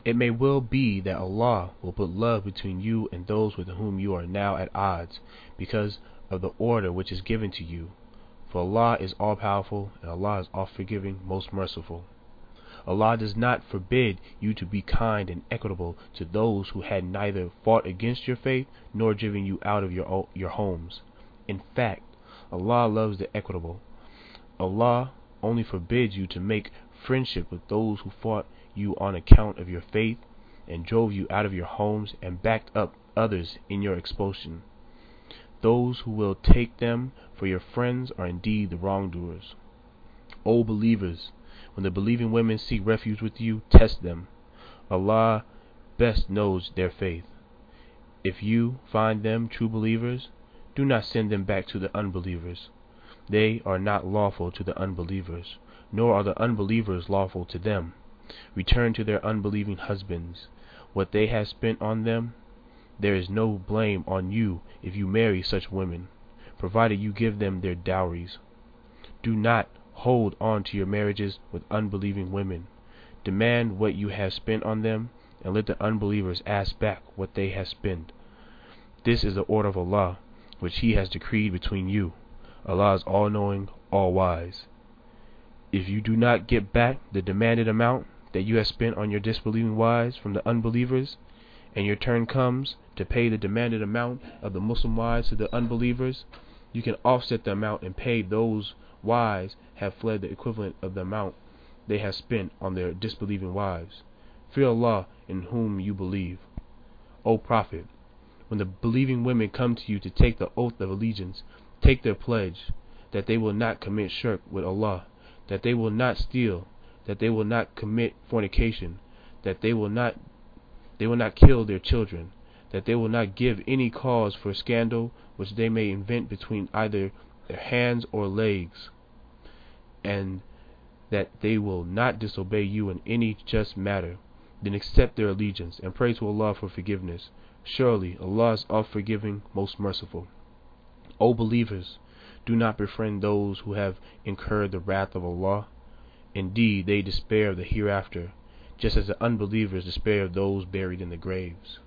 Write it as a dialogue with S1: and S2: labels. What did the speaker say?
S1: It may well be that Allah will put love between you and those with whom you are now at odds, because of the order which is given to you. For Allah is all-powerful, and Allah is all-forgiving, most merciful. Allah does not forbid you to be kind and equitable to those who had neither fought against your faith nor driven you out of your homes. In fact, Allah loves the equitable. Allah only forbids you to make friendship with those who fought you on account of your faith and drove you out of your homes and backed up others in your expulsion. Those who will take them for your friends are indeed the wrongdoers. O believers, when the believing women seek refuge with you, test them. Allah best knows their faith. If you find them true believers, do not send them back to the unbelievers. They are not lawful to the unbelievers, nor are the unbelievers lawful to them. Return to their unbelieving husbands what they have spent on them. There is no blame on you if you marry such women, provided you give them their dowries. Do not hold on to your marriages with unbelieving women. Demand what you have spent on them, and let the unbelievers ask back what they have spent. This is the order of Allah, which He has decreed between you. Allah is all-knowing, all-wise. If you do not get back the demanded amount that you have spent on your disbelieving wives from the unbelievers, and your turn comes to pay the demanded amount of the Muslim wives to the unbelievers, you can offset the amount and pay those wives have fled the equivalent of the amount they have spent on their disbelieving wives. Fear Allah in whom you believe. O Prophet, when the believing women come to you to take the oath of allegiance, take their pledge that they will not commit shirk with Allah, that they will not steal, that they will not commit fornication, that they will not kill their children, that they will not give any cause for scandal which they may invent between either their hands or legs, and that they will not disobey you in any just matter. Then accept their allegiance and pray to Allah for forgiveness. Surely Allah is all-forgiving, most merciful. O believers, do not befriend those who have incurred the wrath of Allah. Indeed, they despair of the hereafter, just as the unbelievers despair of those buried in the graves.